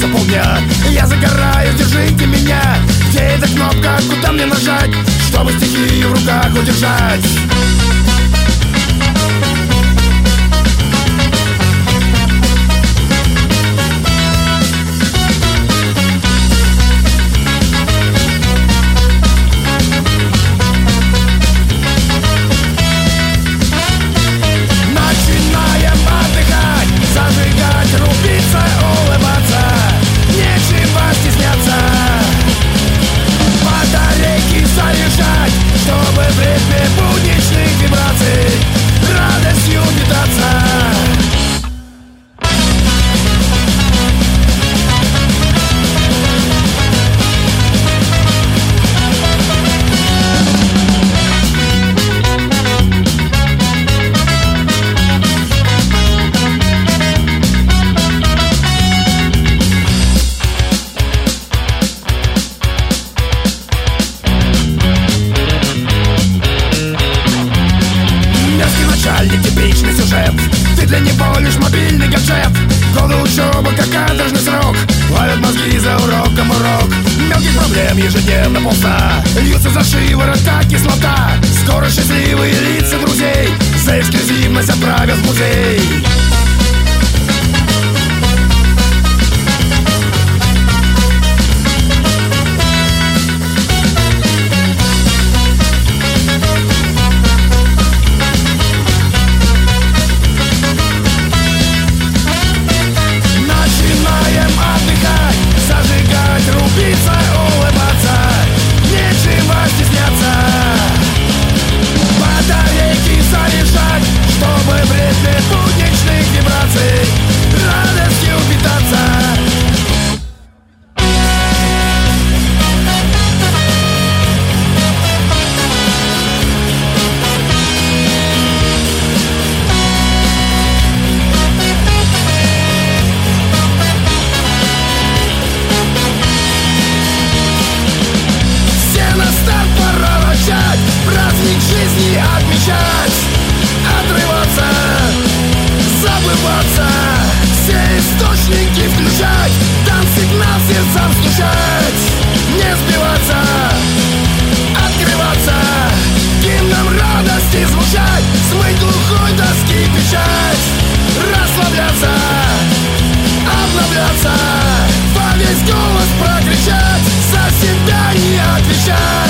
остается полдня. Я загораю, держите меня. Где эта кнопка, куда мне нажать, чтобы стихию в руках удержать? Типичный сюжет, ты для него лишь мобильный гаджет. Годы учебы, как каторжный срок, ловят мозги за уроком урок. Мелких проблем ежедневно полста, льются за шиворот, как кислота. Скоро счастливые лица друзей за эксклюзивность отправят в музей. Праздник жизни отмечать, отрываться, забываться, все источники включать, там сигнал сердцам стучать, не сбиваться, открываться, гимном радости звучать, смыть глухой тоски печать, расслабляться, обновляться, во весь голос прокричать, за себя не отвечать.